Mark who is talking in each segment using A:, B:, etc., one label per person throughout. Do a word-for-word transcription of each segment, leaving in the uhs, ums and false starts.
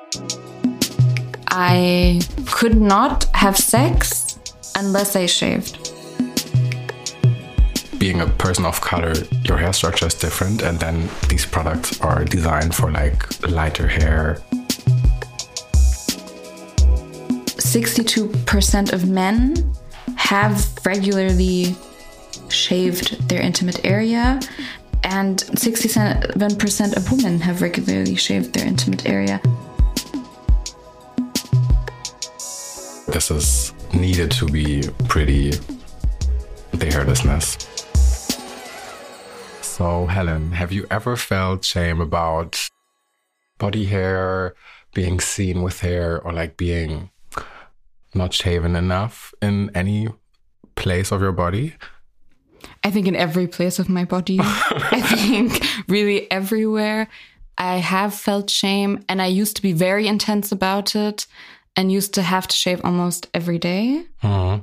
A: I could not have sex unless I shaved.
B: Being a person of color, your hair structure is different, and then these products are designed for like lighter hair.
A: sixty-two percent of men have regularly shaved their intimate area, and sixty-seven percent of women have regularly shaved their intimate area.
B: This is needed to be pretty, the hairlessness. So, Helen, have you ever felt shame about body hair, being seen with hair, or like being not shaven enough in any place of your body?
A: I think in every place of my body. I think really everywhere. I have felt shame, and I used to be very intense about it and used to have to shave almost every day.
B: Mm-hmm.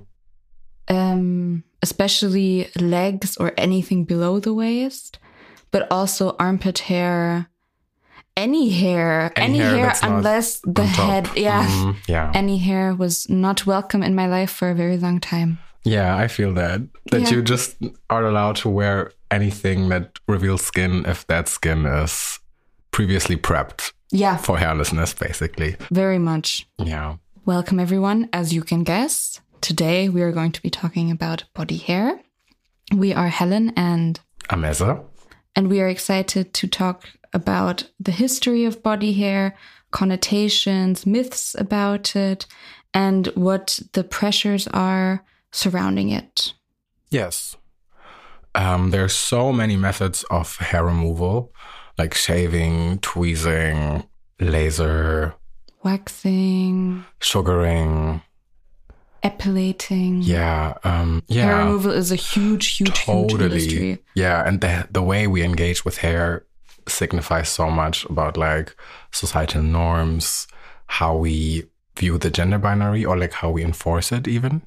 A: Um, especially legs or anything below the waist, but also armpit hair, any hair, any, any hair, hair unless the head, yeah,
B: mm, yeah,
A: any hair was not welcome in my life for a very long time.
B: Yeah, I feel that, that
A: yeah.
B: you just are allowed to wear anything that reveals skin if that skin is previously prepped.
A: Yeah.
B: For hairlessness, basically.
A: Very much.
B: Yeah.
A: Welcome, everyone. As you can guess, today we are going to be talking about body hair. We are Helen and
B: Ameza.
A: And we are excited to talk about the history of body hair, connotations, myths about it, and what the pressures are surrounding it.
B: Yes. Um, there's so many methods of hair removal, like shaving, tweezing, laser,
A: waxing,
B: sugaring,
A: epilating.
B: Yeah, um, yeah.
A: Hair removal is a huge, huge,
B: totally.
A: huge industry.
B: Yeah, and the the way we engage with hair signifies so much about like societal norms, how we view the gender binary, or like how we enforce it even.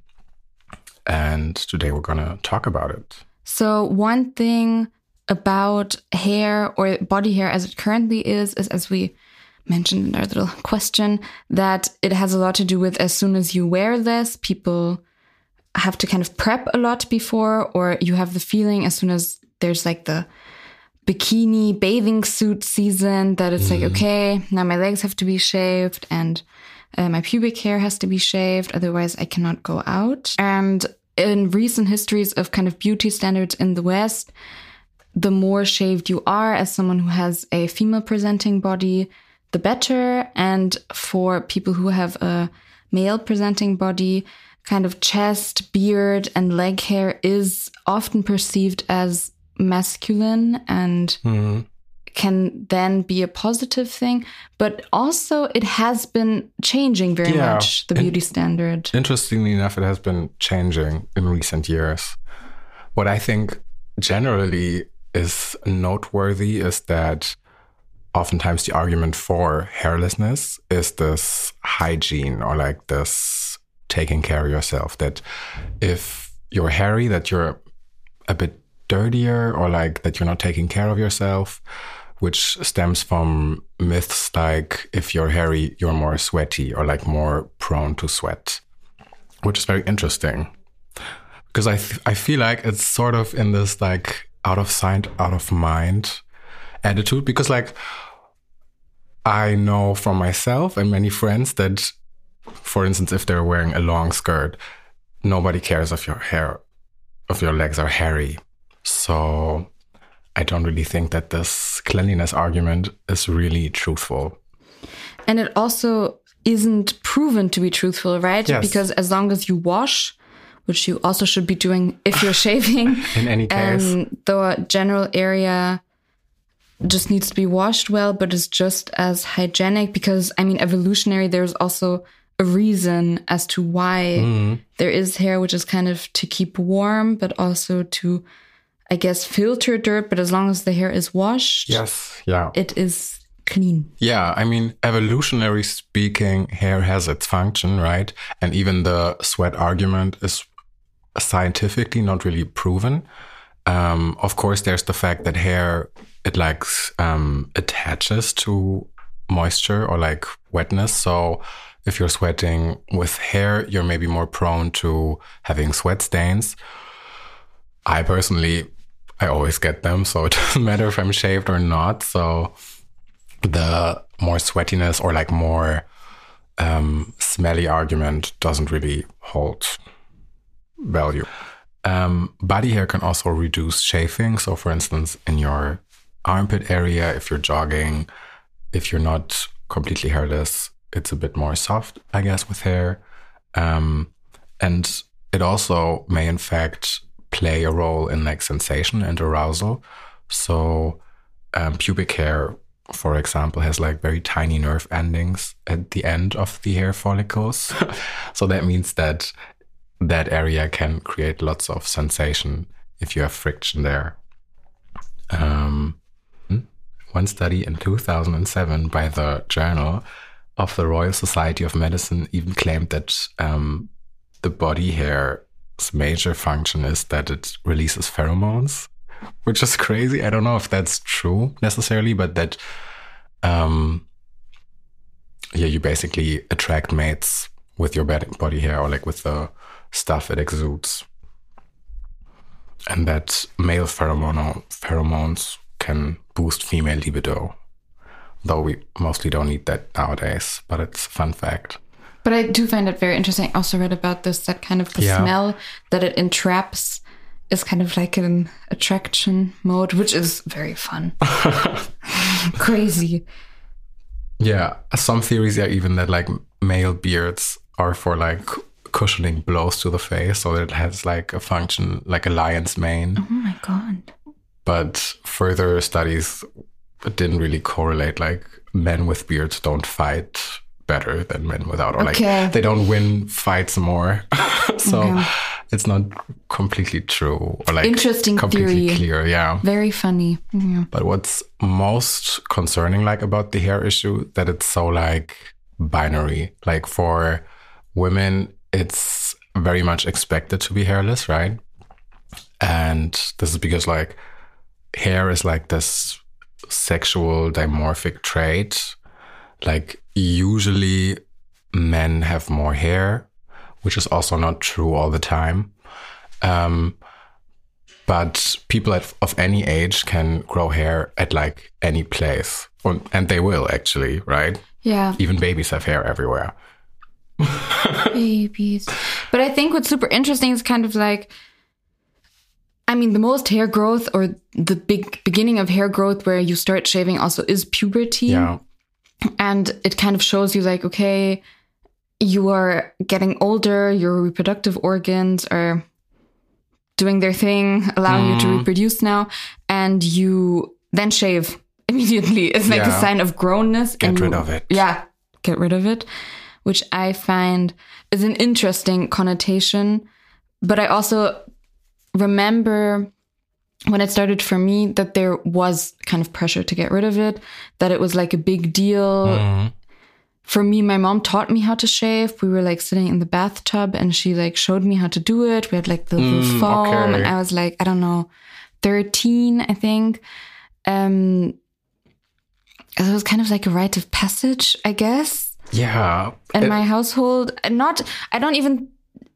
B: And today we're gonna talk about it.
A: So one thing about hair or body hair as it currently is, is as we mentioned in our little question, that it has a lot to do with as soon as you wear this, people have to kind of prep a lot before, or you have the feeling as soon as there's like the bikini bathing suit season that it's mm. like, okay, now my legs have to be shaved and uh, my pubic hair has to be shaved. Otherwise I cannot go out. And in recent histories of kind of beauty standards in the West, the more shaved you are as someone who has a female presenting body, the better. And for people who have a male presenting body, kind of chest, beard, and leg hair is often perceived as masculine and mm-hmm. can then be a positive thing. But also it has been changing very yeah. much, the beauty In- standard.
B: Interestingly enough, it has been changing in recent years. What I think generally is noteworthy is that oftentimes the argument for hairlessness is this hygiene, or like this taking care of yourself, that if you're hairy, that you're a bit dirtier, or like that you're not taking care of yourself, which stems from myths like if you're hairy, you're more sweaty, or like more prone to sweat, which is very interesting. Because I, th- I feel like it's sort of in this like out of sight, out of mind attitude, because like I know from myself and many friends that, for instance, if they're wearing a long skirt, nobody cares if your hair, if your legs are hairy. So I don't really think that this cleanliness argument is really truthful.
A: And it also isn't proven to be truthful, right?
B: Yes.
A: Because as long as you wash, which you also should be doing if you're shaving.
B: In any case.
A: Um, the general area just needs to be washed well, but it's just as hygienic because, I mean, evolutionary, there's also a reason as to why mm. there is hair, which is kind of to keep warm, but also to, I guess, filter dirt. But as long as the hair is washed,
B: yes, yeah,
A: it is clean.
B: Yeah, I mean, evolutionary speaking, hair has its function, right? And even the sweat argument is scientifically not really proven. Um, of course, there's the fact that hair, it like um, attaches to moisture or like wetness. So if you're sweating with hair, you're maybe more prone to having sweat stains. I personally, I always get them, so it doesn't matter if I'm shaved or not. So the more sweatiness or like more um, smelly argument doesn't really hold value. Um, body hair can also reduce chafing. So for instance, in your armpit area, if you're jogging, if you're not completely hairless, it's a bit more soft, I guess, with hair. Um, and it also may, in fact, play a role in like sensation and arousal. So um, pubic hair, for example, has like very tiny nerve endings at the end of the hair follicles. So that means that that area can create lots of sensation if you have friction there. Um, one study in two thousand seven by the Journal of the Royal Society of Medicine even claimed that um, the body hair's major function is that it releases pheromones, which is crazy. I don't know if that's true necessarily, but that, um, yeah, you basically attract mates with your body hair or like with the stuff it exudes. And that male pheromone, pheromones can boost female libido. Though we mostly don't need that nowadays, but it's a fun fact.
A: But I do find it very interesting. I also read about this, that kind of the yeah. smell that it entraps is kind of like an attraction mode, which is very fun. Crazy.
B: Yeah. Some theories are even that like male beards are for like cushioning blows to the face, so that it has like a function like a lion's mane.
A: Oh my God.
B: But further studies didn't really correlate. Like men with beards don't fight better than men without, or
A: okay.
B: like they don't win fights more. So
A: okay.
B: it's not completely true or like
A: interesting
B: completely
A: theory.
B: Clear. Yeah,
A: very funny. Yeah.
B: But what's most concerning like about the hair issue, that it's so like binary. Like for women, it's very much expected to be hairless, right? And this is because like hair is like this sexual dimorphic trait. Like usually men have more hair, which is also not true all the time. Um, but people at, of any age can grow hair at like any place. And they will actually, right?
A: Yeah.
B: Even babies have hair everywhere.
A: Babies. But I think what's super interesting is kind of like, I mean, the most hair growth or the big beginning of hair growth where you start shaving also is puberty.
B: Yeah.
A: And it kind of shows you like, okay, you are getting older, your reproductive organs are doing their thing, allowing mm. you to reproduce now, and you then shave immediately. It's like yeah. a sign of grownness.
B: Get
A: and
B: rid
A: you,
B: of it.
A: Yeah, get rid of it, which I find is an interesting connotation. But I also remember when it started for me that there was kind of pressure to get rid of it, that it was like a big deal. Mm. For me, my mom taught me how to shave. We were like sitting in the bathtub and she like showed me how to do it. We had like the little mm, foam okay. and I was like, I don't know, thirteen, I think. Um, it was kind of like a rite of passage, I guess.
B: Yeah.
A: In
B: it-
A: my household. Not, I don't even,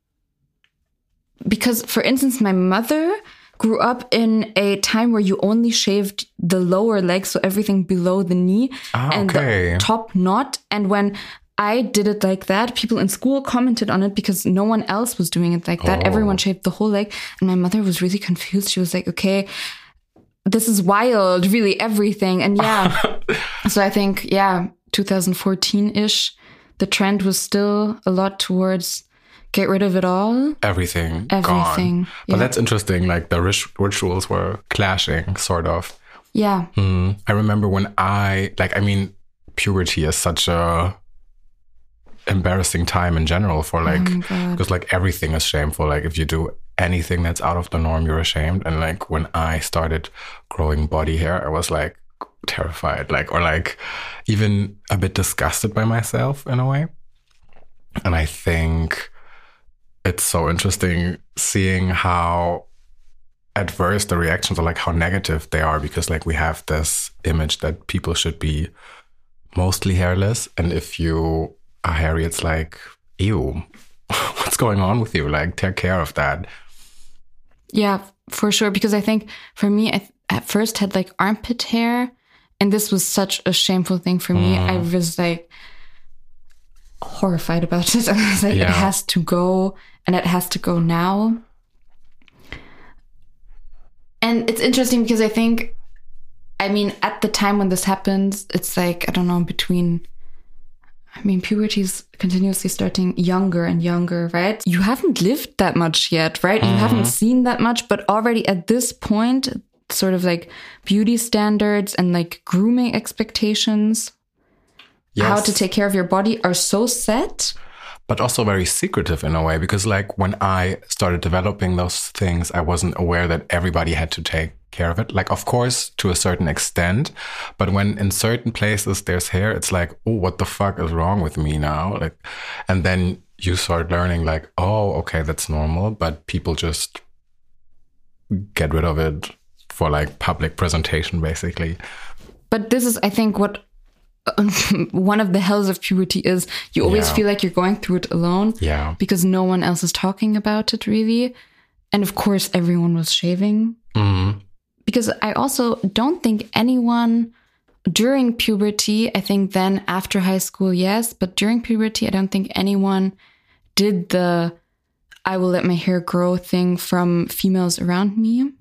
A: because for instance, my mother grew up in a time where you only shaved the lower leg, so everything below the knee
B: ah,
A: and
B: okay.
A: the top knot. And when I did it like that, people in school commented on it because no one else was doing it like that.
B: Oh.
A: Everyone shaved the whole leg. And my mother was really confused. She was like, okay, this is wild, really everything. And yeah, so I think, yeah, twenty fourteen-ish, the trend was still a lot towards get rid of it all.
B: Everything.
A: Everything.
B: Gone. But yeah. That's interesting. Like the rituals were clashing, sort of.
A: Yeah.
B: Mm. I remember when I, like, I mean, puberty is such a embarrassing time in general for like, because oh like everything is shameful. Like if you do anything that's out of the norm, you're ashamed. And like when I started growing body hair, I was like terrified, like, or like even a bit disgusted by myself in a way. And I think it's so interesting seeing how adverse the reactions are, like how negative they are, because like we have this image that people should be mostly hairless. And if you are hairy, it's like, ew, what's going on with you? Like, take care of that.
A: Yeah, for sure. Because I think for me, I th- at first had like armpit hair. And this was such a shameful thing for me. Mm. I was like horrified about it. I was like, yeah. It has to go. And it has to go now. And it's interesting because I think, I mean, at the time when this happens, it's like, I don't know, between, I mean, puberty is continuously starting younger and younger, right? You haven't lived that much yet, right? Mm-hmm. You haven't seen that much, but already at this point, sort of like beauty standards and like grooming expectations, yes. How to take care of your body are so set.
B: But also very secretive in a way, because like when I started developing those things, I wasn't aware that everybody had to take care of it. Like, of course, to a certain extent. But when in certain places there's hair, it's like, oh, what the fuck is wrong with me now? Like, and then you start learning like, oh, okay, that's normal. But people just get rid of it for like public presentation, basically.
A: But this is, I think, what one of the hells of puberty is. You always yeah. feel like you're going through it alone.
B: Yeah.
A: Because no one else is talking about it, really. And of course, everyone was shaving.
B: Mm-hmm.
A: Because I also don't think anyone during puberty, I think then after high school, yes. But during puberty, I don't think anyone did the I will let my hair grow thing from females around me.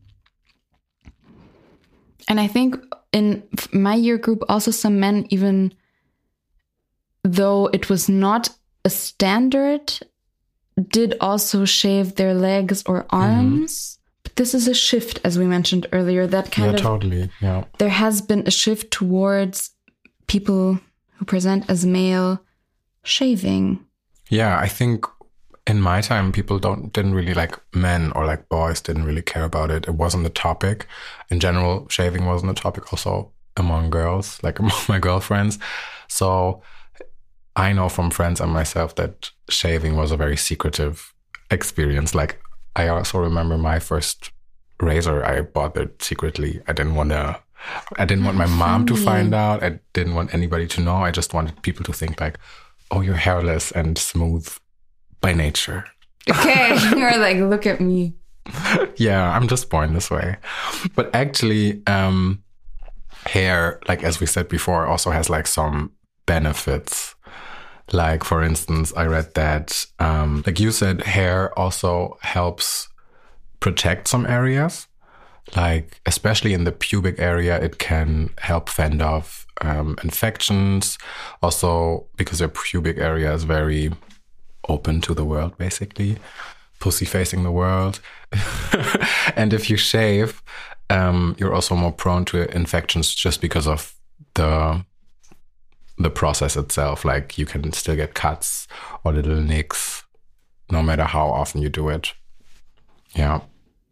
A: And I think in my year group, also some men, even though it was not a standard, did also shave their legs or arms. Mm-hmm. But this is a shift, as we mentioned earlier, that kind
B: yeah,
A: of...
B: Yeah, totally, yeah.
A: There has been a shift towards people who present as male shaving.
B: Yeah, I think in my time, people don't didn't really like men or like boys didn't really care about it. It wasn't a topic. In general, shaving wasn't a topic also among girls, like among my girlfriends. So I know from friends and myself that shaving was a very secretive experience. Like I also remember my first razor, I bought it secretly. I didn't want to, I didn't want my mom to find out. I didn't want anybody to know. I just wanted people to think like, oh, you're hairless and smooth by nature.
A: Okay, you're like, look at me.
B: Yeah, I'm just born this way. But actually, um, hair, like as we said before, also has like some benefits. Like, for instance, I read that, um, like you said, hair also helps protect some areas. Like, especially in the pubic area, it can help fend off um, infections. Also, because your pubic area is very open to the world, basically, pussy facing the world. And if you shave, um, you're also more prone to infections just because of the the process itself. Like you can still get cuts or little nicks, no matter how often you do it. Yeah.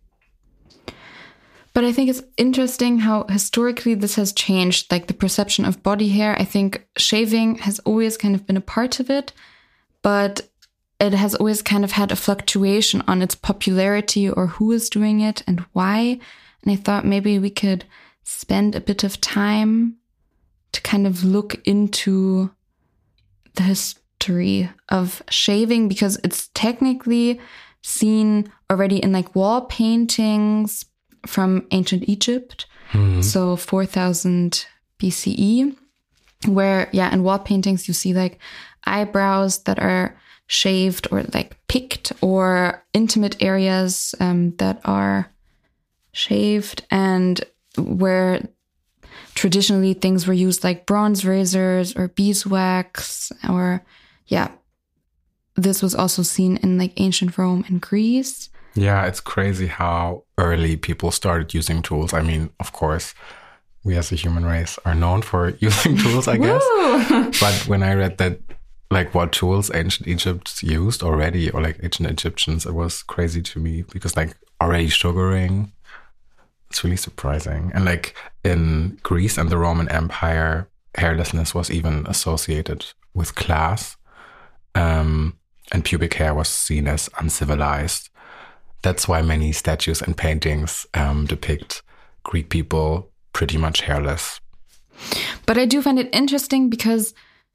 A: But I think it's interesting how historically this has changed, like the perception of body hair. I think shaving has always kind of been a part of it, but it has always kind of had a fluctuation on its popularity or who is doing it and why. And I thought maybe we could spend a bit of time to kind of look into the history of shaving, because it's technically seen already in like wall paintings from ancient Egypt. Mm-hmm. So four thousand B C E, where, yeah, in wall paintings, you see like eyebrows that are shaved or like picked, or intimate areas um, that are shaved, and where traditionally things were used like bronze razors or beeswax, or yeah, this was also seen in like ancient Rome and Greece.
B: Yeah, it's crazy how early people started using tools. I mean, of course, we as a human race are known for using tools, I guess. But when I read that, like what tools ancient Egypt used already, or like ancient Egyptians, it was crazy to me, because like already sugaring, it's really surprising. And like in Greece and the Roman Empire, hairlessness was even associated with class, um, and pubic hair was seen as uncivilized. That's why many statues and paintings um, depict Greek people pretty much hairless.
A: But I do find it interesting because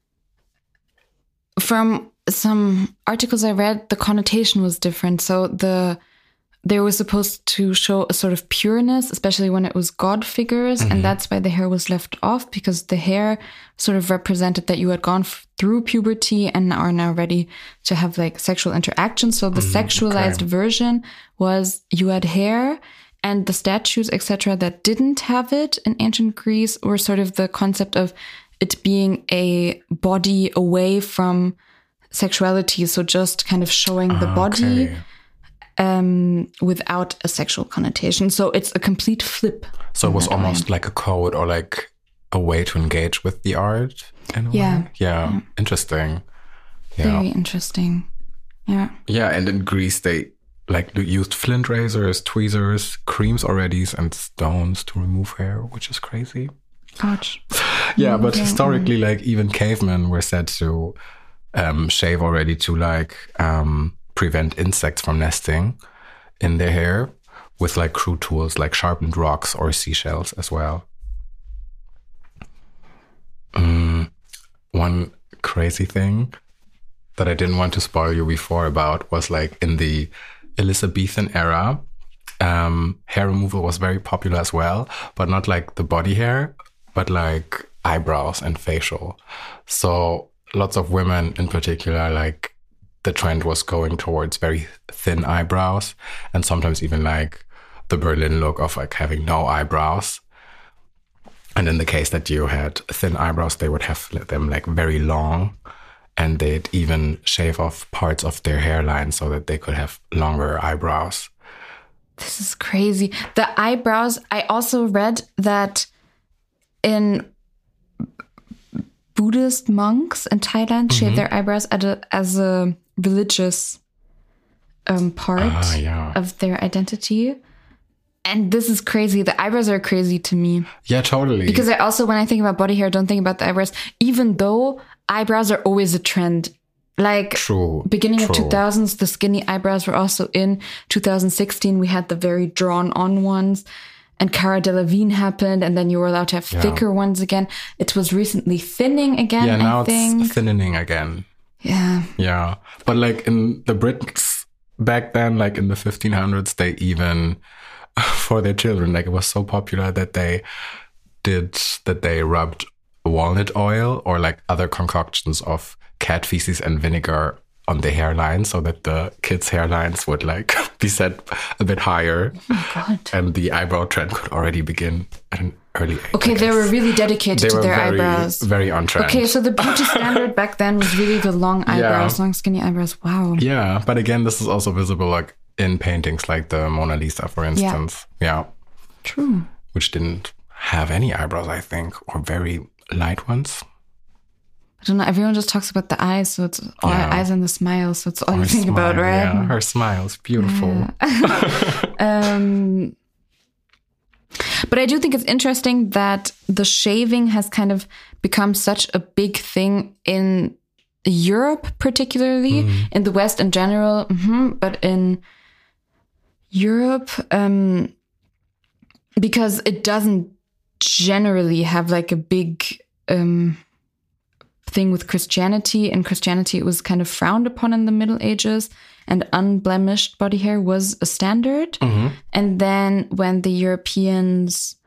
A: from some articles I read, the connotation was different. So the they were supposed to show a sort of pureness, especially when it was god figures. Mm-hmm. And that's why the hair was left off, because the hair sort of represented that you had gone f- through puberty and are now ready to have like sexual interaction. So the mm-hmm. sexualized okay. version was you had hair, and the statues, et cetera, that didn't have it in ancient Greece were sort of the concept of it being a body away from sexuality. So just kind of showing the body. Okay. Um, without a sexual connotation. So it's a complete flip.
B: So it was almost way. like a code or like a way to engage with the art in a
A: yeah.
B: way? Yeah. Yeah. Interesting. Yeah.
A: Very interesting. Yeah.
B: Yeah. And in Greece, they like used flint razors, tweezers, creams already, and stones to remove hair, which is crazy.
A: Ouch.
B: Yeah. But historically, like even cavemen were said to um, shave already to like... Um, prevent insects from nesting in their hair with like crude tools like sharpened rocks or seashells as well. Mm, one crazy thing that I didn't want to spoil you before about was like in the Elizabethan era, um, hair removal was very popular as well, but not like the body hair, but like eyebrows and facial. So lots of women in particular, like the trend was going towards very thin eyebrows, and sometimes even like the Berlin look of like having no eyebrows. And in the case that you had thin eyebrows, they would have them like very long, and they'd even shave off parts of their hairline so that they could have longer eyebrows.
A: This is crazy. The eyebrows, I also read that in Buddhist monks in Thailand shave mm-hmm. their eyebrows as a, as a religious um, part uh, yeah. of their identity. And this is crazy. The eyebrows are crazy to me.
B: Yeah, totally.
A: Because I also, when I think about body hair, don't think about the eyebrows, even though eyebrows are always a trend. Like
B: true,
A: beginning
B: true.
A: of two thousands, the skinny eyebrows were also in. two thousand sixteen, we had the very drawn on ones. And Cara Delevingne happened, and then you were allowed to have yeah. thicker ones again. It was recently thinning again,
B: yeah, now
A: I think.
B: It's thinning again.
A: Yeah.
B: Yeah. But like in the Brits back then, like in the fifteen hundreds, they even, for their children, like it was so popular that they did, that they rubbed walnut oil or like other concoctions of cat feces and vinegar on the hairline so that the kids' hairlines would like be set a bit higher.
A: Oh my God.
B: And the eyebrow trend could already begin at an early age.
A: Okay, they were really dedicated
B: they
A: to
B: were
A: their
B: very,
A: eyebrows.
B: Very on trend.
A: Okay, so the beauty standard back then was really the long eyebrows, yeah. long skinny eyebrows. Wow.
B: Yeah, but again, this is also visible like in paintings like the Mona Lisa, for instance. Yeah. yeah.
A: True.
B: Which didn't have any eyebrows, I think, or very light ones.
A: I don't know. Everyone just talks about the eyes, so it's all yeah. eyes and the smile. So it's all her you think
B: smile,
A: about, right?
B: Yeah, her smile's beautiful.
A: Yeah. um, but I do think it's interesting that the shaving has kind of become such a big thing in Europe, particularly mm. in the West in general, mm-hmm, but in Europe, um, because it doesn't generally have like a big um, thing with Christianity. In Christianity, it was kind of frowned upon in the Middle Ages, and unblemished body hair was a standard. Mm-hmm. And then when the Europeans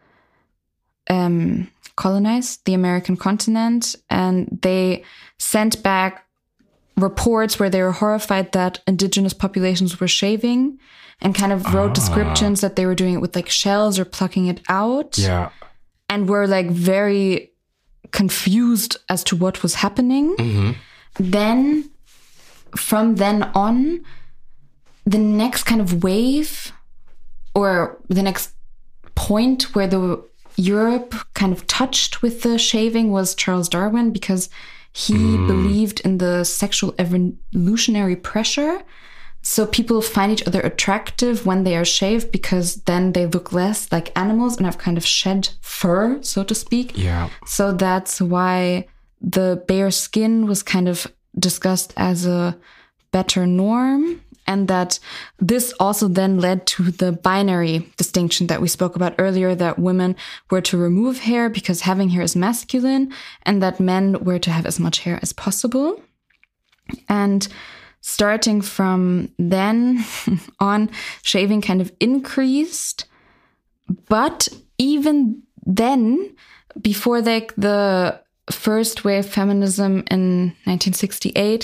A: um, colonized the American continent, and they sent back reports where they were horrified that indigenous populations were shaving, and kind of wrote ah. descriptions that they were doing it with like shells or plucking it out.
B: Yeah.
A: And were like very confused as to what was happening. Mm-hmm. Then from then on, the next kind of wave, or the next point where the Europe kind of touched with the shaving was Charles Darwin, because he mm. believed in the sexual evolutionary pressure. So people find each other attractive when they are shaved, because then they look less like animals and have kind of shed fur, so to speak.
B: Yeah.
A: So that's why the bare skin was kind of discussed as a better norm. and that this also then led to the binary distinction that we spoke about earlier, that women were to remove hair because having hair is masculine, and that men were to have as much hair as possible. And starting from then on, shaving kind of increased. But even then, before like the first wave feminism in nineteen sixty-eight,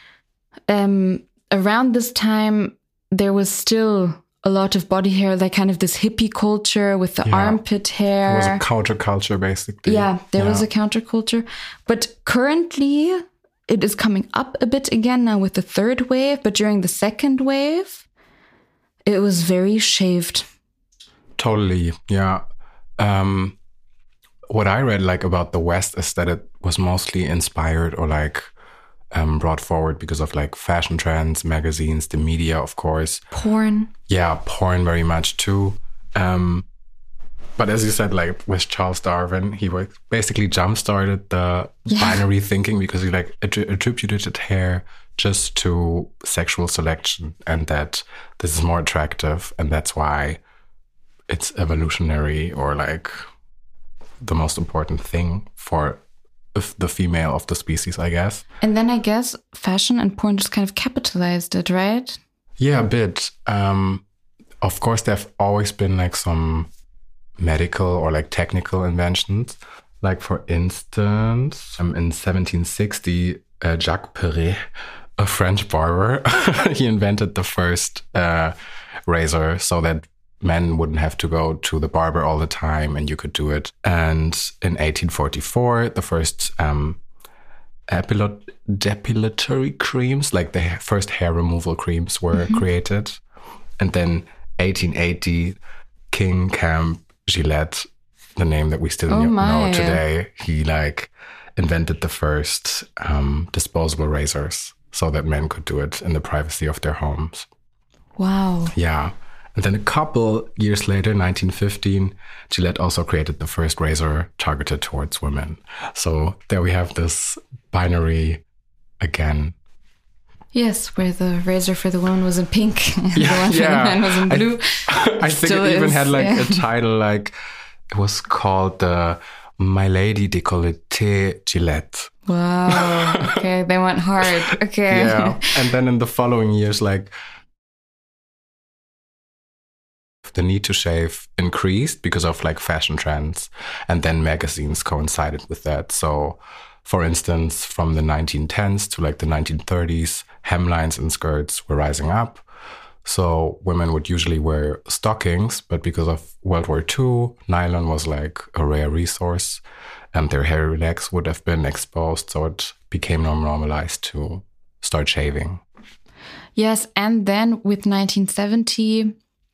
A: um, around this time, there was still a lot of body hair, like kind of this hippie culture with the yeah. armpit hair.
B: It was a counterculture, basically.
A: Yeah, there
B: yeah.
A: was a counterculture. But currently, it is coming up a bit again now with the third wave. But during the second wave, it was very shaved.
B: Totally, yeah. Um, what I read like about the West is that it was mostly inspired or like um, brought forward because of like fashion trends, magazines, the media, of course.
A: Porn.
B: Yeah, porn very much too. Um, but as you said, like with Charles Darwin, he was basically jump-started the yeah. binary thinking because he like att- attributed hair just to sexual selection and that this is more attractive and that's why it's evolutionary or like the most important thing for the female of the species, I guess.
A: And then I guess fashion and porn just kind of capitalized it, right?
B: Yeah, a bit. Um, of course, there have always been like some medical or like technical inventions. Like for instance, um, in seventeen sixty, uh, Jacques Perret, a French barber, he invented the first uh, razor so that men wouldn't have to go to the barber all the time and you could do it. And in eighteen forty-four, the first um, epilot- depilatory creams, like the ha- first hair removal creams were mm-hmm. created. And then eighteen eighty, King Camp Gillette, the name that we still
A: oh
B: know today, he like invented the first um, disposable razors so that men could do it in the privacy of their homes.
A: Wow.
B: Yeah. And then a couple years later, nineteen fifteen, Gillette also created the first razor targeted towards women. So there we have this binary again.
A: Yes, where the razor for the woman was in pink and
B: yeah,
A: the one for
B: yeah.
A: the man was in blue.
B: I, I think it even is, had like yeah. a title, like it was called the My Lady Décolleté Gillette.
A: Wow. Okay, they went hard. Okay.
B: Yeah. And then in the following years, like the need to shave increased because of like fashion trends, and then magazines coincided with that. So for instance, from the nineteen tens to like the nineteen thirties, hemlines and skirts were rising up. So women would usually wear stockings, but because of World War Two, nylon was like a rare resource and their hairy legs would have been exposed. So it became normalized to start shaving.
A: Yes, and then with nineteen seventy,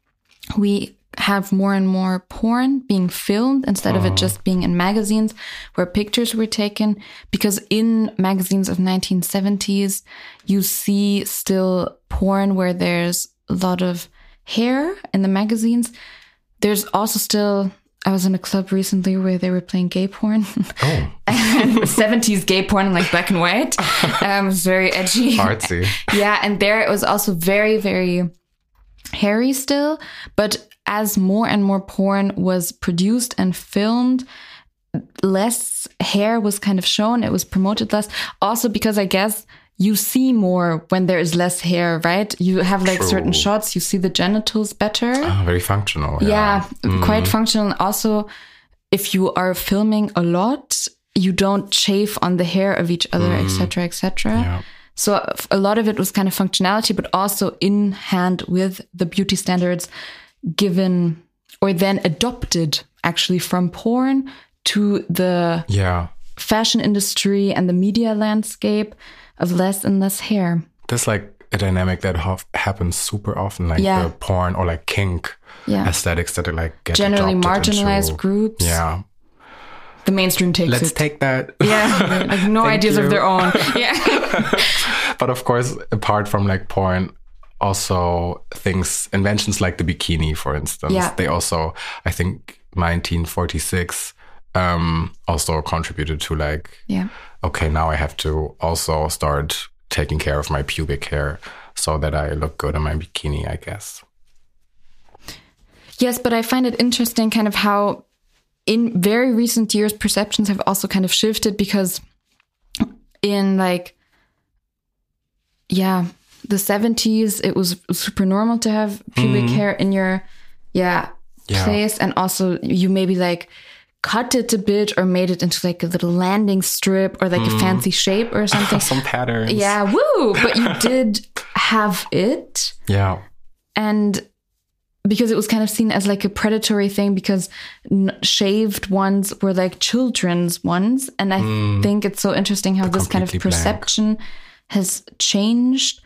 A: we have more and more porn being filmed instead of it just being in magazines where pictures were taken. Because in magazines of nineteen seventies, you see still porn where there's a lot of hair in the magazines. There's also still, I was in a club recently where they were playing gay porn.
B: Oh.
A: And seventies gay porn in like black and white. Um, it was very edgy.
B: Artsy.
A: Yeah, and there it was also very, very hairy still, but as more and more porn was produced and filmed, less hair was kind of shown. It was promoted less. Also because I guess you see more when there is less hair, right? You have like
B: True.
A: certain shots, you see the genitals better.
B: Oh, very functional. Yeah,
A: yeah
B: mm.
A: quite functional. Also, if you are filming a lot, you don't chafe on the hair of each other, et cetera, et cetera.
B: Yeah.
A: So a lot of it was kind of functionality, but also in hand with the beauty standards given or then adopted actually from porn to the
B: yeah.
A: fashion industry and the media landscape of less and less hair.
B: There's like a dynamic that ha- happens super often, like
A: yeah.
B: the porn or like kink
A: yeah.
B: aesthetics that are like get
A: generally marginalized
B: into,
A: groups.
B: Yeah.
A: The mainstream takes
B: Let's
A: it.
B: take that.
A: Yeah, like no ideas
B: you.
A: of their own. Yeah.
B: But of course, apart from like porn, also things, inventions like the bikini, for instance,
A: yeah.
B: they also, I think nineteen forty-six um, also contributed to like,
A: yeah.
B: okay, now I have to also start taking care of my pubic hair. so that I look good in my bikini, I guess.
A: Yes, but I find it interesting kind of how in very recent years perceptions have also kind of shifted, because in like, yeah, the seventies, it was super normal to have pubic mm. hair in your yeah, yeah place. And also you maybe like cut it a bit or made it into like a little landing strip or like mm. a fancy shape or something.
B: Some patterns.
A: Yeah, woo! But you did have it.
B: Yeah.
A: And because it was kind of seen as like a predatory thing, because n- shaved ones were like children's ones. And I mm. think it's so interesting how They're this kind of perception blank. has changed,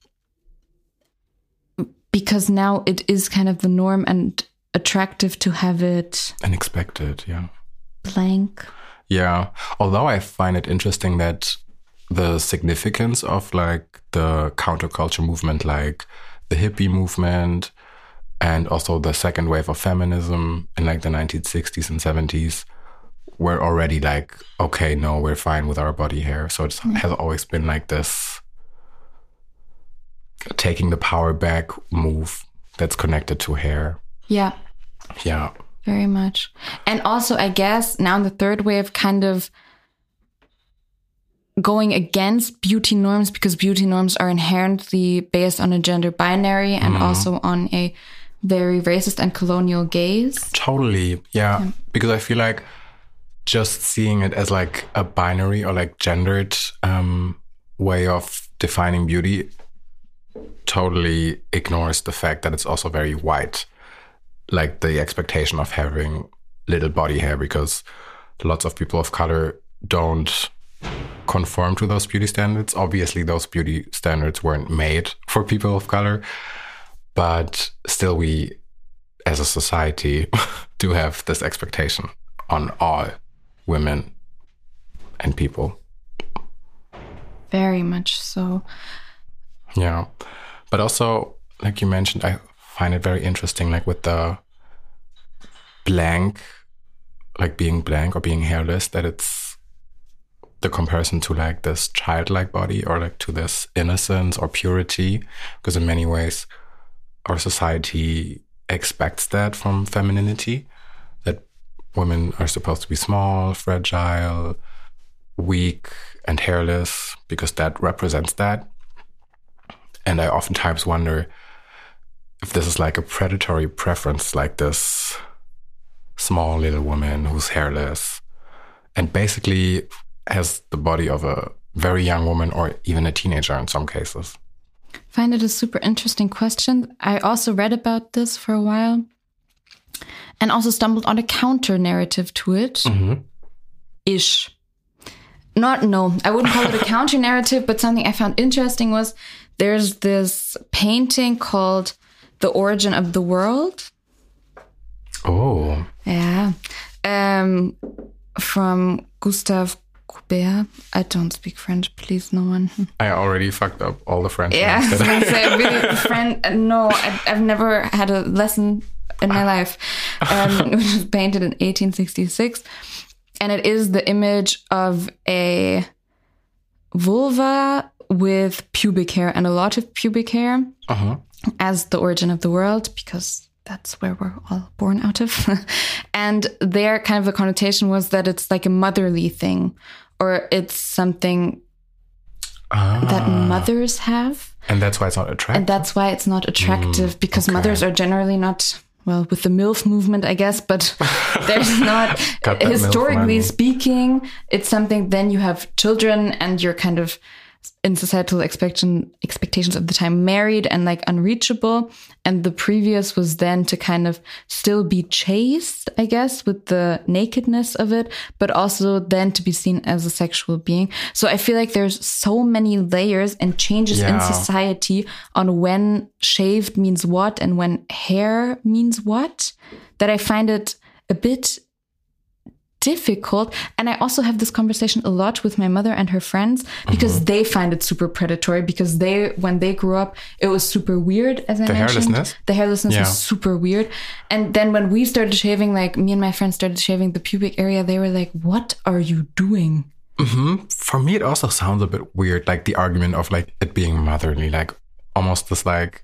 A: because now it is kind of the norm and attractive to have it
B: unexpected, yeah,
A: blank.
B: Yeah, although I find it interesting that the significance of like the counterculture movement, like the hippie movement, and also the second wave of feminism in like the nineteen sixties and seventies, were already like, okay, no, we're fine with our body hair. So it mm. has always been like this taking the power back move that's connected to hair.
A: Yeah.
B: Yeah.
A: Very much. And also, I guess now the third wave kind of going against beauty norms, because beauty norms are inherently based on a gender binary and mm. also on a very racist and colonial gaze.
B: Totally. Yeah. yeah. Because I feel like just seeing it as like a binary or like gendered um, way of defining beauty totally ignores the fact that it's also very white. Like the expectation of having little body hair, because lots of people of color don't conform to those beauty standards. Obviously, those beauty standards weren't made for people of color, but still we, as a society, do have this expectation on all women and people.
A: Very much so.
B: Yeah. But also, like you mentioned, I find it very interesting, like with the blank, like being blank or being hairless, that it's the comparison to like this childlike body or like to this innocence or purity, because in many ways our society expects that from femininity, that women are supposed to be small, fragile, weak, and hairless, because that represents that. And I oftentimes wonder if this is like a predatory preference, like this small little woman who's hairless and basically has the body of a very young woman or even a teenager in some cases.
A: I find it a super interesting question. I also read about this for a while and also stumbled on a counter narrative to it. Mm-hmm. Ish. Not, no, I wouldn't call it a counter narrative, but something I found interesting was there's this painting called The Origin of the World.
B: Oh.
A: Yeah. Um, from Gustave Courbet. I don't speak French, please, no one.
B: I already fucked up all the French.
A: Yeah, I was going to say, really, French, no, I, I've never had a lesson in my life. Um, it was painted in eighteen sixty-six. And it is the image of a vulva with pubic hair and a lot of pubic hair uh-huh. as the origin of the world, because that's where we're all born out of. And their kind of the connotation was that it's like a motherly thing, or it's something ah. that mothers have.
B: And that's why it's not attractive.
A: And that's why it's not attractive, mm, because okay. mothers are generally not... Well, with the MILF movement, I guess, but there's not, historically speaking, it's something, then you have children and you're kind of in societal expectation, expectations of the time married and like unreachable. And the previous was then to kind of still be chaste, I guess, with the nakedness of it, but also then to be seen as a sexual being. So I feel like there's so many layers and changes yeah. in society on when shaved means what and when hair means what, that I find it a bit difficult. And I also have this conversation a lot with my mother and her friends, because mm-hmm. they find it super predatory, because they, when they grew up, it was super weird, as I
B: the
A: mentioned.
B: Hairlessness?
A: The hairlessness yeah. was super weird. And then when we started shaving, like me and my friends started shaving the pubic area, they were like, what are you doing?
B: Mm-hmm. For me, it also sounds a bit weird, like the argument of like it being motherly, like, almost this like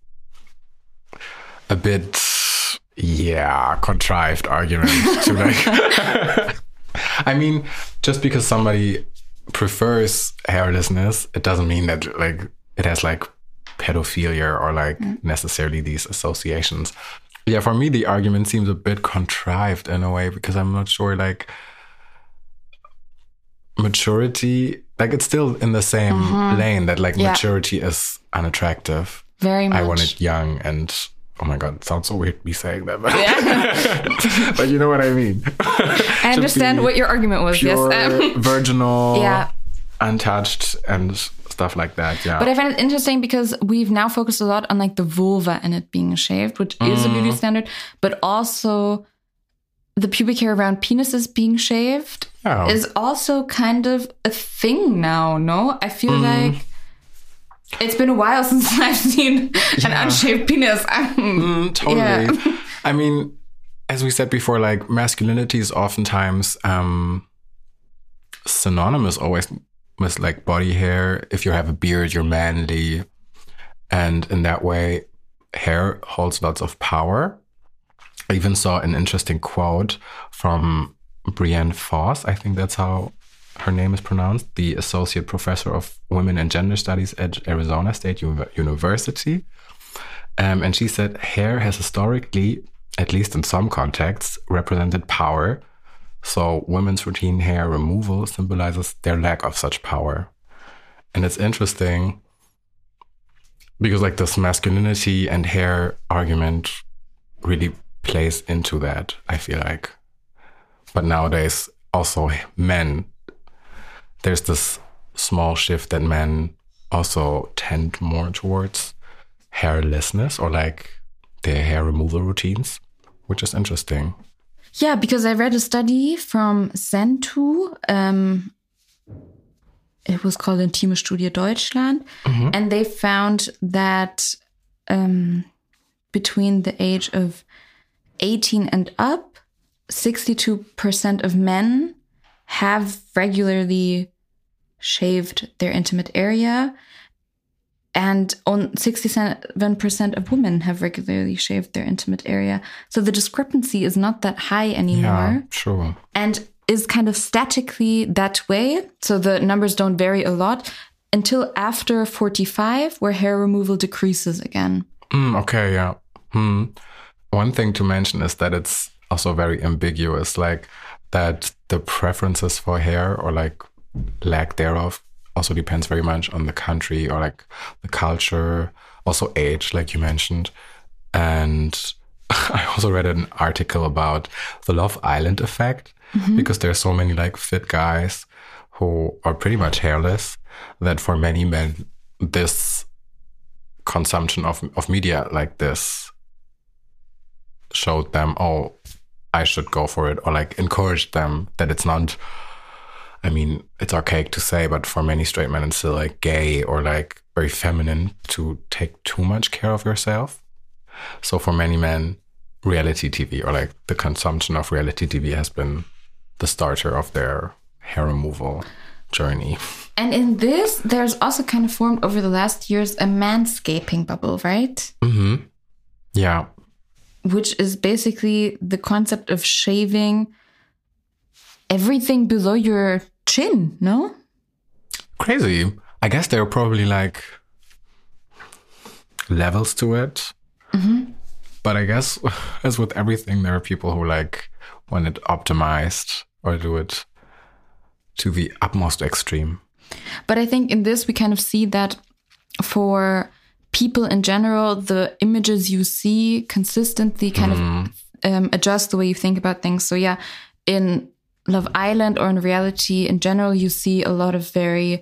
B: a bit, yeah, contrived argument to like, I mean, just because somebody prefers hairlessness, it doesn't mean that like it has like pedophilia or like mm. necessarily these associations. Yeah, for me, the argument seems a bit contrived in a way because I'm not sure like maturity, like it's still in the same mm-hmm. lane that like yeah. maturity is unattractive.
A: Very much.
B: I want it young and oh my God, it sounds so weird me saying that. But, yeah. But you know what I mean.
A: I understand what your argument was.
B: Pure,
A: yes.
B: virginal,
A: yeah.
B: untouched and stuff like that. Yeah.
A: But I find it interesting because we've now focused a lot on like the vulva and it being shaved, which mm. is a beauty standard, but also the pubic hair around penises being shaved oh. is also kind of a thing now, no? I feel mm. like it's been a while since I've seen yeah. an unshaved penis.
B: mm, totally. Yeah. I mean, as we said before, like masculinity is oftentimes um, synonymous always with like body hair. If you have a beard, you're manly. And in that way, hair holds lots of power. I even saw an interesting quote from Brienne Foss. I think that's how her name is pronounced, the Associate Professor of Women and Gender Studies at Arizona State U- University. Um, and she said, hair has historically, at least in some contexts, represented power. So women's routine hair removal symbolizes their lack of such power. And it's interesting because like this masculinity and hair argument really plays into that, I feel like. But nowadays, also men, there's this small shift that men also tend more towards hairlessness or like their hair removal routines, which is interesting.
A: Yeah, because I read a study from Sentu. Um, it was called Intime Studie Deutschland. Mm-hmm. And they found that um, between the age of eighteen and up, sixty-two percent of men have regularly shaved their intimate area. And on sixty-seven percent of women have regularly shaved their intimate area. So the discrepancy is not that high anymore.
B: Yeah, sure.
A: And is kind of statically that way. So the numbers don't vary a lot until after forty-five, where hair removal decreases again.
B: Mm, okay, yeah. Hmm. One thing to mention is that it's also very ambiguous, like that the preferences for hair or like lack thereof also depends very much on the country or like the culture, also age, like you mentioned. And I also read an article about the Love Island effect, mm-hmm. because there are so many like fit guys who are pretty much hairless that for many men, this consumption of, of media like this showed them, oh, I should go for it, or like encouraged them that it's not, I mean, it's archaic to say, but for many straight men, it's still like gay or like very feminine to take too much care of yourself. So for many men, reality T V or like the consumption of reality T V has been the starter of their hair removal journey.
A: And in this, there's also kind of formed over the last years a manscaping bubble, right?
B: Mm-hmm. Yeah.
A: Which is basically the concept of shaving everything below your chin, no?
B: Crazy. I guess there are probably like levels to it. Mm-hmm. But I guess as with everything, there are people who like want it optimized or do it to the utmost extreme.
A: But I think in this, we kind of see that for people in general, the images you see consistently kind mm. of um, adjust the way you think about things. So yeah, in Love Island or in reality in general, you see a lot of very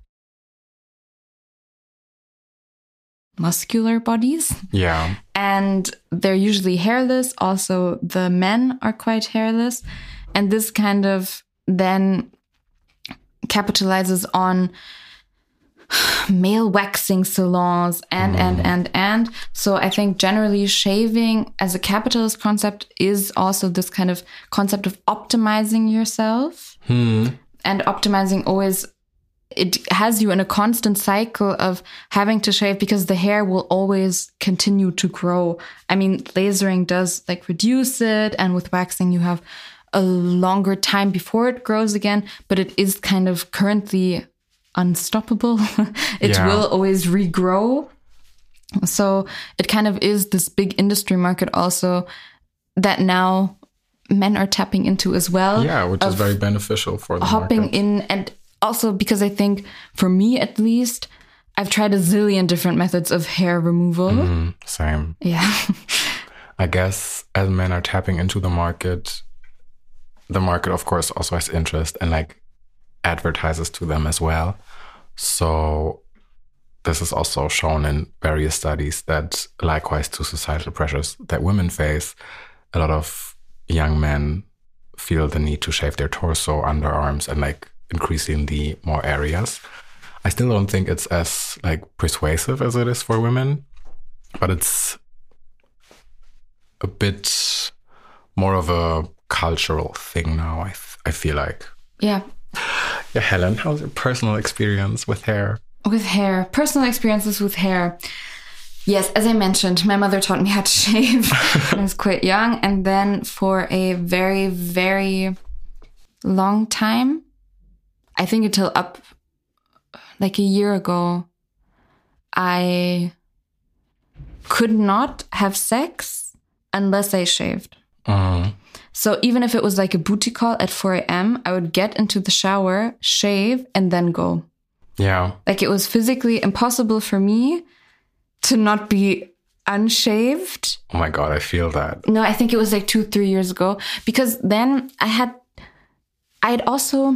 A: muscular bodies.
B: Yeah.
A: And they're usually hairless. Also, the men are quite hairless. And this kind of then capitalizes on male waxing salons and, mm. and, and, and. So I think generally shaving as a capitalist concept is also this kind of concept of optimizing yourself.
B: Hmm.
A: And optimizing always it has you in a constant cycle of having to shave because the hair will always continue to grow. I mean, lasering does like reduce it, and with waxing you have a longer time before it grows again, but it is kind of currently unstoppable. It
B: Yeah.
A: will always regrow. So it kind of is this big industry market also that now men are tapping into as well.
B: Yeah, which is
A: of
B: very beneficial for the
A: hopping
B: market.
A: in. And also because I think, for me at least, I've tried a zillion different methods of hair removal.
B: Mm, same.
A: Yeah.
B: I guess as men are tapping into the market, the market, of course, also has interest and like advertises to them as well. So this is also shown in various studies that likewise to societal pressures that women face, a lot of young men feel the need to shave their torso, underarms, and like increasingly more areas. I still don't think it's as like persuasive as it is for women, but it's a bit more of a cultural thing now, I, th- I feel like.
A: Yeah.
B: Yeah, Helen, how's your personal experience with hair?
A: With hair. Personal experiences with hair. Yes, as I mentioned, my mother taught me how to shave when I was quite young. And then for a very, very long time, I think until up like a year ago, I could not have sex unless I shaved.
B: Mm.
A: So even if it was like a booty call at four a.m., I would get into the shower, shave, and then go.
B: Yeah.
A: Like it was physically impossible for me to not be unshaved.
B: Oh my God, I feel that.
A: No, I think it was like two, three years ago. Because then I had, I had also,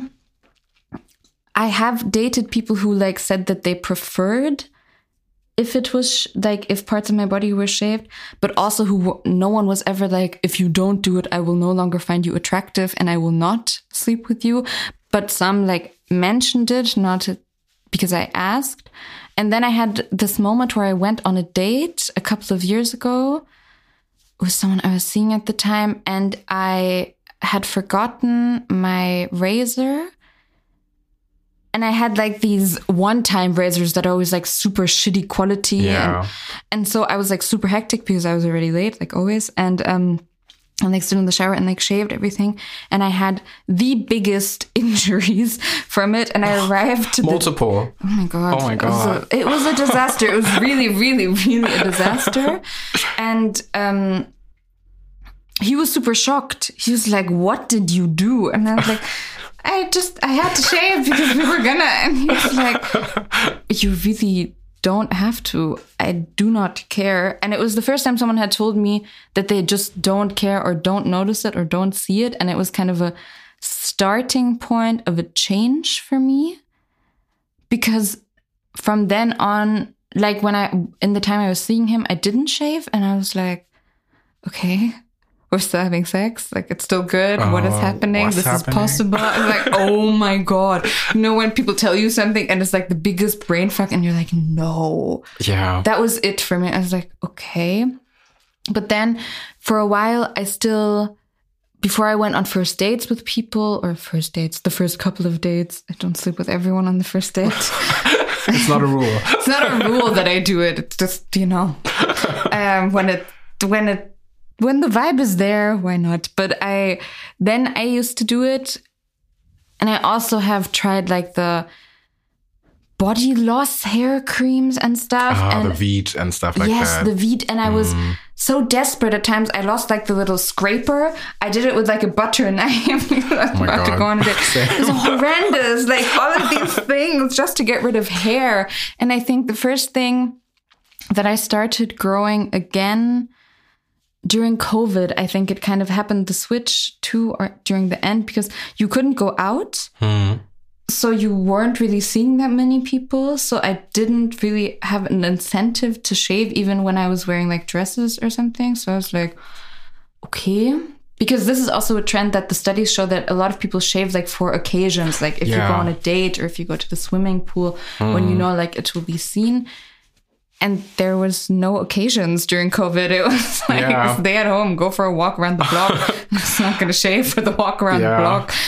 A: I have dated people who like said that they preferred if it was sh- like, if parts of my body were shaved, but also who w- no one was ever like, if you don't do it, I will no longer find you attractive and I will not sleep with you. But some like mentioned it, not because I asked. And then I had this moment where I went on a date a couple of years ago with someone I was seeing at the time, and I had forgotten my razor. And I had like these one-time razors that are always like super shitty quality.
B: Yeah.
A: And, and so I was like super hectic because I was already late, like always. And um, I like stood in the shower and like shaved everything. And I had the biggest injuries from it. And I arrived to
B: Multiple.
A: The, oh my God.
B: Oh my God.
A: It was a, it was a disaster. It was really, really, really a disaster. And um, he was super shocked. He was like, what did you do? And I was like, I just, I had to shave because we were gonna. And he was like, you really don't have to. I do not care. And it was the first time someone had told me that they just don't care or don't notice it or don't see it. And it was kind of a starting point of a change for me. Because from then on, like when I, in the time I was seeing him, I didn't shave. And I was like, okay, we're still having sex. Like, it's still good.
B: Oh,
A: what is happening?
B: what's
A: This
B: happening?
A: is possible. I'm like, oh my God. You know, when people tell you something and it's like the biggest brain fuck and you're like, no.
B: Yeah.
A: That was it for me. I was like, okay. But then for a while, I still, before I went on first dates with people, or first dates, the first couple of dates, I don't sleep with everyone on the first date.
B: It's not a rule.
A: It's not a rule that I do it. It's just, you know, um, when it, when it, when the vibe is there, why not? But I, then I used to do it. And I also have tried like the body loss hair creams and stuff.
B: Ah,
A: and
B: the Veet and stuff like
A: yes,
B: that.
A: the Veet. And I was
B: Mm.
A: so desperate at times. I lost like the little scraper. I did it with like a butter knife. I was
B: Oh my
A: about to
B: God.
A: go on a date. It was horrendous. Like all of these things just to get rid of hair. And I think the first thing that I started growing again during COVID, I think it kind of happened, the switch to or during the end, because you couldn't go out.
B: Hmm.
A: So you weren't really seeing that many people. So I didn't really have an incentive to shave even when I was wearing like dresses or something. So I was like, okay. Because this is also a trend that the studies show that a lot of people shave like for occasions. Like if
B: Yeah.
A: you go on a date or if you go to the swimming pool, when you know like it will be seen. And there was no occasions during COVID. It was like,
B: Yeah.
A: stay at home, go for a walk around the block. I'm just not going to shave for the walk around
B: Yeah.
A: the block.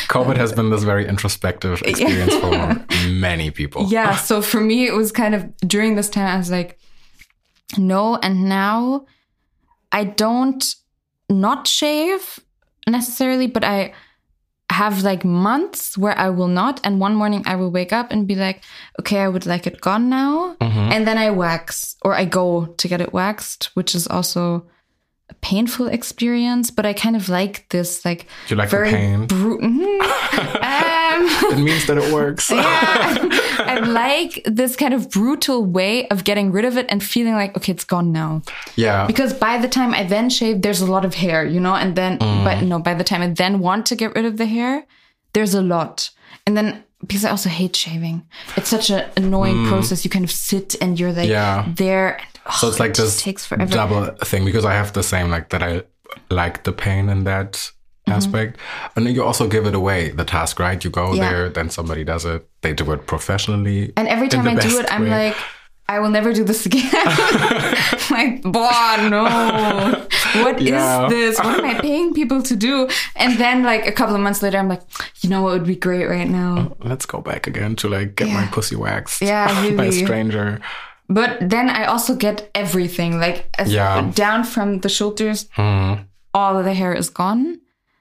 B: COVID has been this very introspective experience for many people.
A: Yeah. So for me, it was kind of during this time, I was like, no. And now I don't not shave necessarily, but I have like months where I will not. And one morning I will wake up and be like, okay, I would like it gone now. Mm-hmm. And then I wax, or I go to get it waxed, which is also a painful experience. But I kind of like this, like,
B: do you like
A: very
B: the pain?
A: Bru- um,
B: it means that it works.
A: Yeah, I like this kind of brutal way of getting rid of it and feeling like, okay, it's gone now.
B: Yeah.
A: Because by the time I then shave, there's a lot of hair, you know, and then, mm. but no, by the time I then want to get rid of the hair, there's a lot. And then, because I also hate shaving, it's such an annoying mm. process. You kind of sit and you're like
B: yeah.
A: there. And, oh,
B: so it's like
A: it
B: this
A: takes forever.
B: Double thing, because I have the same, like that I like the pain in that mm-hmm. aspect. And then you also give it away, the task, right? You go yeah. there, then somebody does it. They do it professionally.
A: And every time I do it, I'm way. like, I will never do this again. Like, boah, no. What yeah. is this? What am I paying people to do? And then like a couple of months later, I'm like, you know what would be great right now?
B: Oh, let's go back again to like get yeah. my pussy waxed
A: yeah, really.
B: by a stranger.
A: But then I also get everything, like as
B: yeah.
A: down from the shoulders,
B: mm.
A: all of the hair is gone.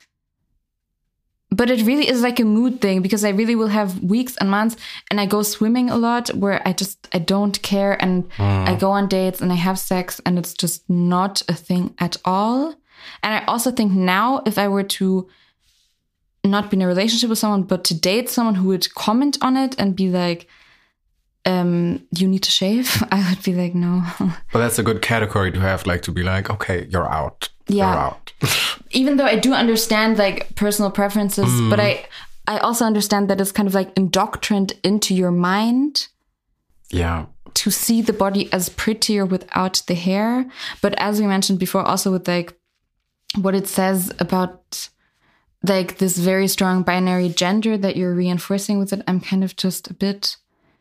A: But it really is like a mood thing, because I really will have weeks and months, and I go swimming a lot where I just, I don't care. And mm. I go on dates and I have sex, and it's just not a thing at all. And I also think now, if I were to not be in a relationship with someone, but to date someone who would comment on it and be like, um, you need to shave, I would be like, no.
B: But that's a good category to have, like to be like, okay, you're out.
A: Yeah.
B: You're out.
A: Even though I do understand like personal preferences, mm. but I, I also understand that it's kind of like indoctrined into your mind.
B: Yeah.
A: To see the body as prettier without the hair. But as we mentioned before, also with like what it says about like this very strong binary gender that you're reinforcing with it, I'm kind of just a bit,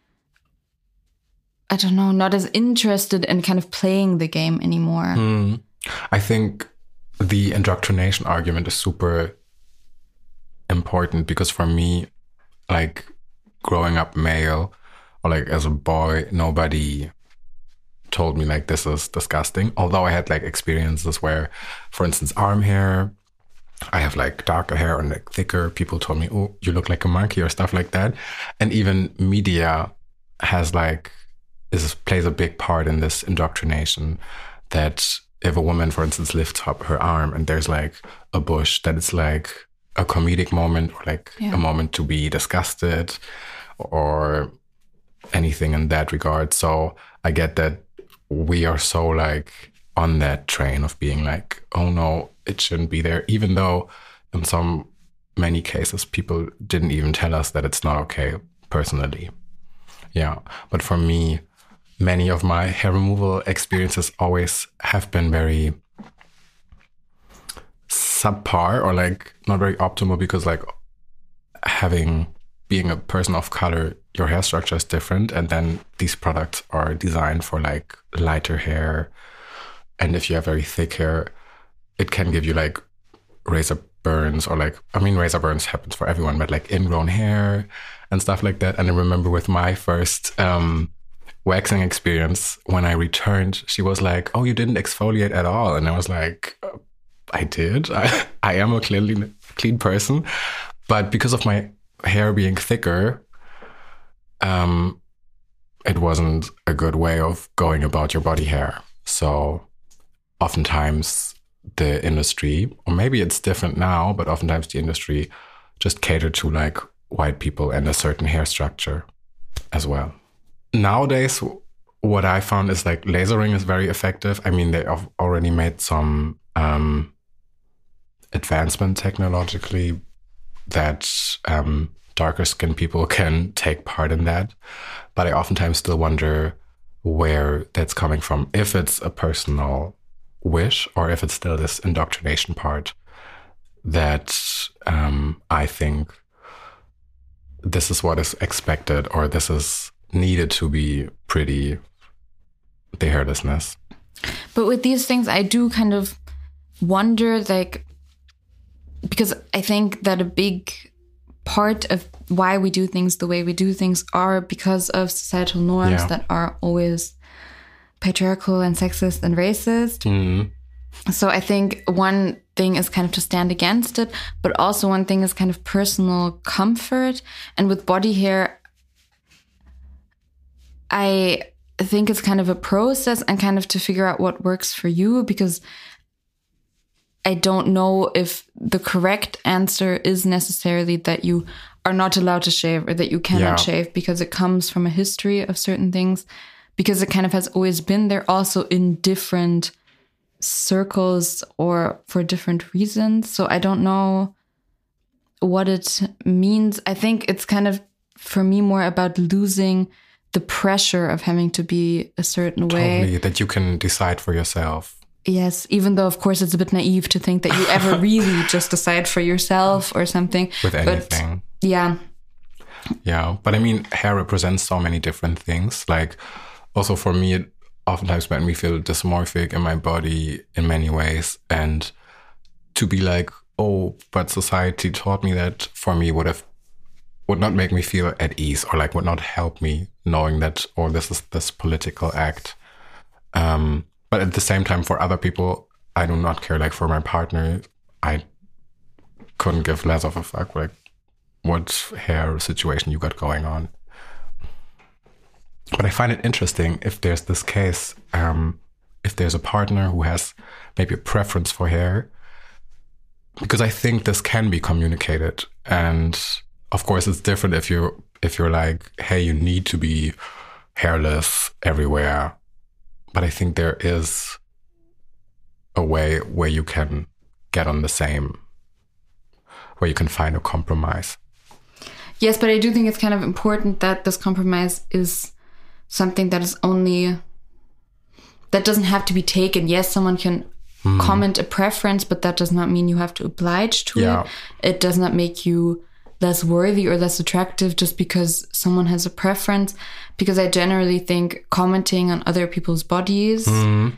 A: I don't know, not as interested in kind of playing the game anymore.
B: Mm. I think the indoctrination argument is super important, because for me, like growing up male or like as a boy, nobody told me like this is disgusting. Although I had like experiences where, for instance, arm hair, I have like darker hair and like thicker. People told me, oh, you look like a monkey or stuff like that. And even media has like, is plays a big part in this indoctrination, that if a woman, for instance, lifts up her arm and there's like a bush, that it's like a comedic moment, or like yeah. a moment to be disgusted or anything in that regard. So I get that we are so like on that train of being like, oh no, it shouldn't be there. Even though in some many cases, people didn't even tell us that it's not okay personally. Yeah. But for me, many of my hair removal experiences always have been very subpar, or like not very optimal, because like having, being a person of color, your hair structure is different. And then these products are designed for like lighter hair. And if you have very thick hair, it can give you like razor burns, or like, I mean, razor burns happens for everyone, but like ingrown hair and stuff like that. And I remember with my first, um, waxing experience, when I returned, she was like, oh, you didn't exfoliate at all. And I was like, I did. I, I am a clean, clean person. But because of my hair being thicker, um, it wasn't a good way of going about your body hair. So oftentimes the industry, or maybe it's different now, but oftentimes the industry just catered to like white people and a certain hair structure as well. Nowadays, what I found is like lasering is very effective. I mean, they have already made some um, advancement technologically that um, darker skinned people can take part in that. But I oftentimes still wonder where that's coming from. If it's a personal wish, or if it's still this indoctrination part that um, I think this is what is expected, or this is needed to be pretty, the hairlessness.
A: But with these things, I do kind of wonder, like, because I think that a big part of why we do things the way we do things are because of societal norms
B: Yeah.
A: that are always patriarchal and sexist and racist.
B: Mm.
A: So I think one thing is kind of to stand against it, but also one thing is kind of personal comfort. And with body hair, I think it's kind of a process and kind of to figure out what works for you, because I don't know if the correct answer is necessarily that you are not allowed to shave or that you cannot
B: Yeah.
A: shave, because it comes from a history of certain things, because it kind of has always been there, also in different circles or for different reasons. So I don't know what it means. I think it's kind of, for me, more about losing the pressure of having to be a certain way.
B: Totally, that you can decide for yourself.
A: Yes, even though, of course, it's a bit naive to think that you ever really just decide for yourself or something.
B: With
A: But,
B: anything.
A: yeah.
B: Yeah. But I mean, hair represents so many different things. Like, also for me, it oftentimes made me feel dysmorphic in my body in many ways. And to be like, oh, but society taught me that, for me would have would not make me feel at ease, or like would not help me knowing that, oh, this is this political act. Um, but at the same time, for other people, I do not care. Like for my partner, I couldn't give less of a fuck like what hair situation you got going on. But I find it interesting if there's this case, um, if there's a partner who has maybe a preference for hair, because I think this can be communicated. And of course, it's different if you're if you're like, hey, you need to be hairless everywhere. But I think there is a way where you can get on the same, where you can find a compromise.
A: Yes, but I do think it's kind of important that this compromise is something that is only, that doesn't have to be taken. Yes, someone can mm. comment a preference, but that does not mean you have to oblige to
B: yeah.
A: it. It does not make you less worthy or less attractive just because someone has a preference. Because I generally think commenting on other people's bodies mm.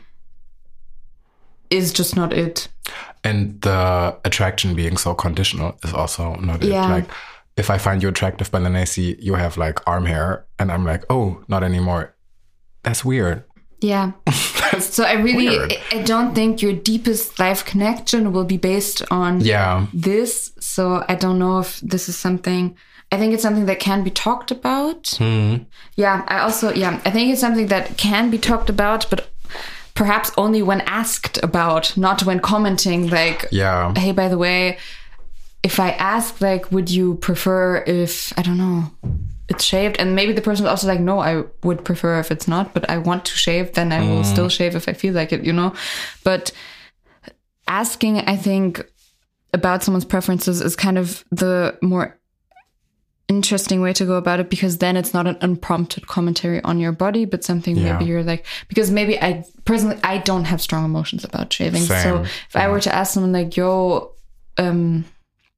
A: is just not it.
B: And the attraction being so conditional is also not
A: yeah.
B: it. Like, if I find you attractive, but then I see you have like arm hair and I'm like, oh, not anymore. That's weird.
A: Yeah.
B: That's
A: so I really,
B: weird.
A: I don't think your deepest life connection will be based on
B: yeah.
A: this. So I don't know if this is something, I think it's something that can be talked about.
B: Mm.
A: Yeah. I also, yeah, I think it's something that can be talked about, but perhaps only when asked about, not when commenting like,
B: yeah.
A: hey, by the way, if I ask, like, would you prefer if, I don't know, it's shaved? And maybe the person was also like, no, I would prefer if it's not, but I want to shave, then I will mm. still shave if I feel like it, you know? But asking, I think, about someone's preferences is kind of the more interesting way to go about it, because then it's not an unprompted commentary on your body, but something yeah. maybe you're like, because maybe I, personally, I don't have strong emotions about shaving.
B: Same.
A: So if yeah. I were to ask someone like, yo, um,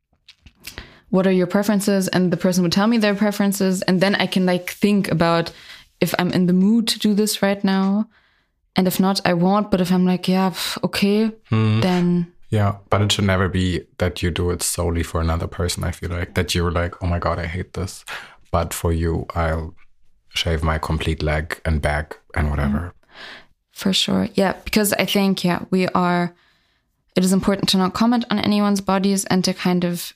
A: what are your preferences? And the person would tell me their preferences. And then I can like think about if I'm in the mood to do this right now. And if not, I won't. But if I'm like, yeah, okay, mm. then.
B: Yeah. But it should never be that you do it solely for another person. I feel like that you're like, oh my God, I hate this. But for you, I'll shave my complete leg and back and whatever.
A: For sure. Yeah. Because I think, yeah, we are, it is important to not comment on anyone's bodies and to kind of,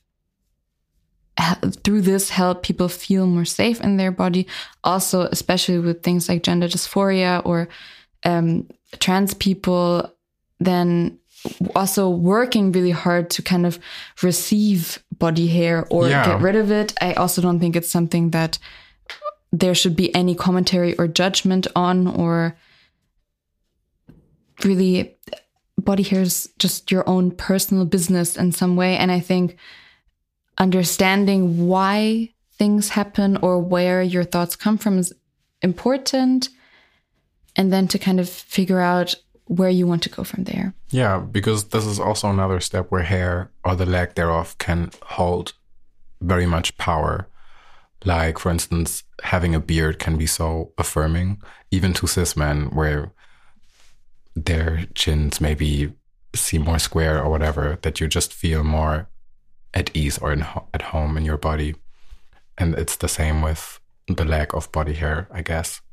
A: through this, help people feel more safe in their body. Also, especially with things like gender dysphoria or um, trans people, then also working really hard to kind of receive body hair or
B: yeah.
A: get rid of it. I also don't think it's something that there should be any commentary or judgment on, or really, body hair is just your own personal business in some way. And I think understanding why things happen or where your thoughts come from is important. And then to kind of figure out where you want to go from there.
B: Yeah, because this is also another step where hair or the lack thereof can hold very much power. Like, for instance, having a beard can be so affirming, even to cis men, where their chins maybe seem more square or whatever, that you just feel more at ease or in ho- at home in your body. And it's the same with the lack of body hair, I guess.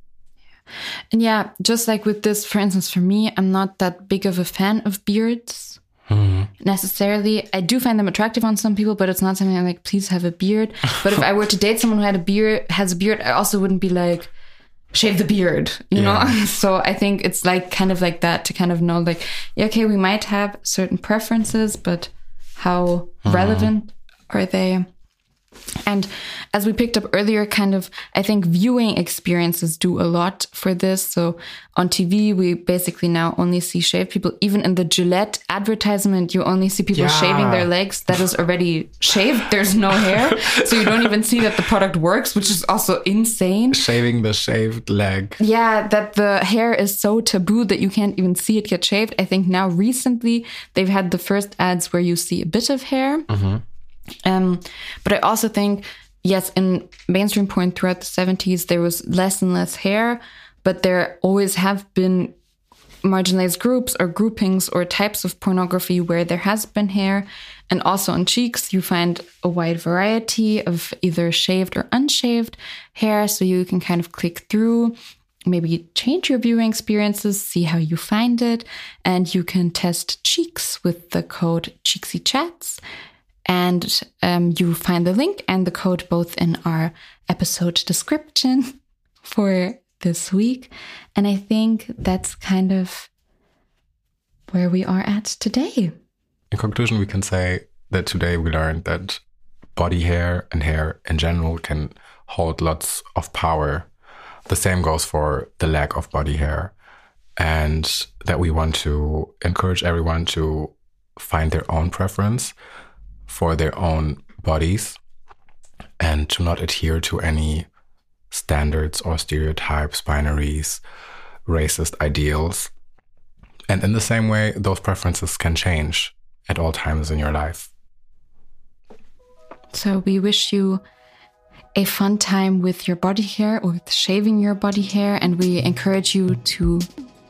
A: And yeah, just like with this, for instance, for me, I'm not that big of a fan of beards mm-hmm. necessarily. I do find them attractive on some people, but it's not something I'm like, please have a beard. But if I were to date someone who had a beard, has a beard, I also wouldn't be like, shave the beard, you yeah. know? So I think it's like kind of like that to kind of know like, yeah, okay, we might have certain preferences, but how mm-hmm. relevant are they? And as we picked up earlier, kind of, I think viewing experiences do a lot for this. So on T V, we basically now only see shaved people. Even in the Gillette advertisement, you only see people yeah. shaving their legs. That is already shaved. There's no hair. So you don't even see that the product works, which is also insane.
B: Shaving the shaved leg.
A: Yeah, that the hair is so taboo that you can't even see it get shaved. I think now recently they've had the first ads where you see a bit of hair. Mm-hmm. Um, but I also think, yes, in mainstream porn throughout the seventies, there was less and less hair, but there always have been marginalized groups or groupings or types of pornography where there has been hair. And also on cheeks, you find a wide variety of either shaved or unshaved hair. So you can kind of click through, maybe change your viewing experiences, see how you find it. And you can test cheeks with the code CheeksyChats. And um, you find the link and the code both in our episode description for this week. And I think that's kind of where we are at today.
B: In conclusion, we can say that today we learned that body hair and hair in general can hold lots of power. The same goes for the lack of body hair. And that we want to encourage everyone to find their own preference for their own bodies and to not adhere to any standards or stereotypes, binaries, racist ideals. And in the same way, those preferences can change at all times in your life.
A: So we wish you a fun time with your body hair or with shaving your body hair, and we encourage you to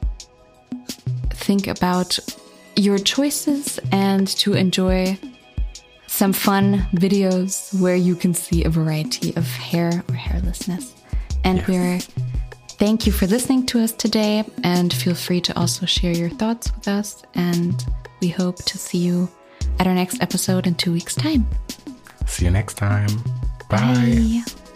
A: think about your choices and to enjoy some fun videos where you can see a variety of hair or hairlessness. And yes. we're thank you for listening to us today, and feel free to also share your thoughts with us. And we hope to see you at our next episode in two weeks' time.
B: See you next time. Bye.
A: Bye.